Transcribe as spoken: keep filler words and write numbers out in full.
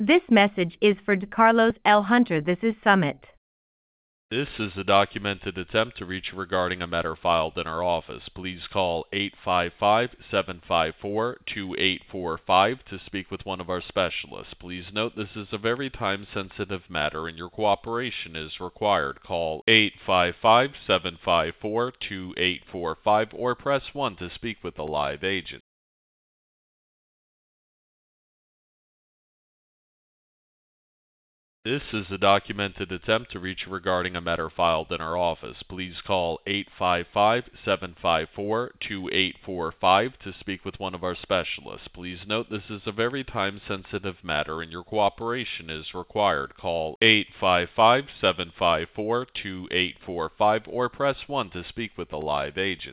This message is for Carlos L. Hunter. This is Summit. This is a documented attempt to reach you regarding a matter filed in our office. Please call eight five five, seven five four, two eight four five to speak with one of our specialists. Please note this is a very time-sensitive matter and your cooperation is required. Call eight five five, seven five four, two eight four five or press one to speak with a live agent. This is a documented attempt to reach you regarding a matter filed in our office. Please call eight five five, seven five four, two eight four five to speak with one of our specialists. Please note this is a very time-sensitive matter and your cooperation is required. Call eight five five, seven five four, two eight four five or press one to speak with a live agent.